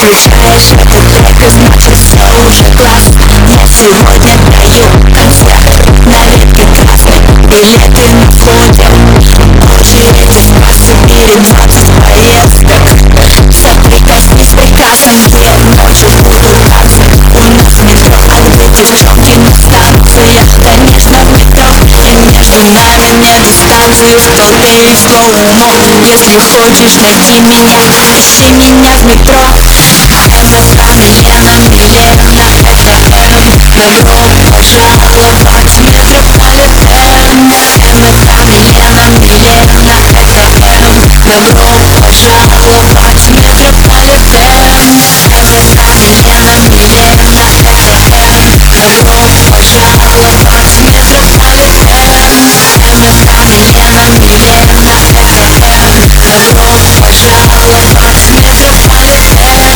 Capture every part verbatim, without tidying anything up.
Включаешь этот трек, и значит все уже классно. Я сегодня даю концерт на редкий красный. Билеты на входе, очереди с кассы, перемоток поездок. Все прикоснись прекрасно, я ночью буду разный. У нас метро, а ты девчонки на станциях. Конечно, метро, и между нами не дистанции. Вполне легко умом, если хочешь найти меня, ищи меня в метро. Эмоциональная билет на ЭКМ. Добро пожаловать в метрополитен. Эмоциональная билет на ЭКМ. Добро пожаловать в метрополитен. Эмоциональная билет на ЭКМ. Добро пожаловать в метрополитен. Эмоциональная билет на ЭКМ. Добро пожаловать в метрополитен.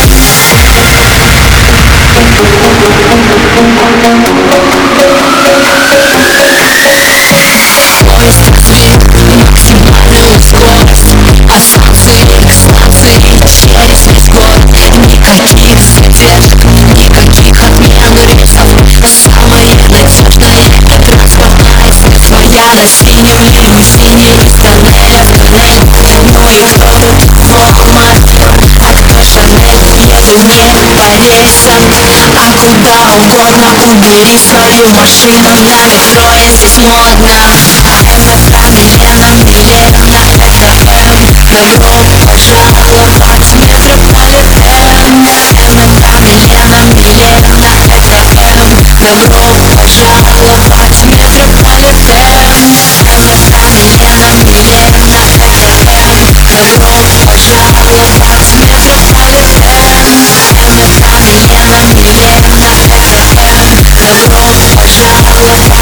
Поезд развит максимальную скорость от станции к станции через весь город. Никаких задержек, никаких отмен рейсов. Самое надежное — это трансформация своя на синем лимузине из тоннеля в туннель. Ну и кто тут формат? А кто Шанель? Еду не по рельсам, а куда угодно. Убери свою машину на метро, здесь модно. Эмоциональная билет на ЭКМ. Добро пожаловать в метрополитен. Эмоциональная билет на ЭКМ. Добро пожаловать в метрополитен. Эмоциональная билет на ЭКМ. Добро пожаловать в метрополитен. Эмоциональная билет на ЭКМ. Добро пожаловать в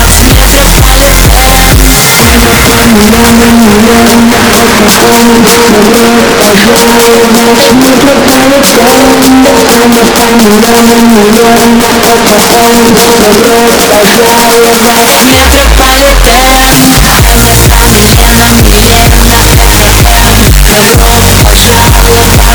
метрополитен.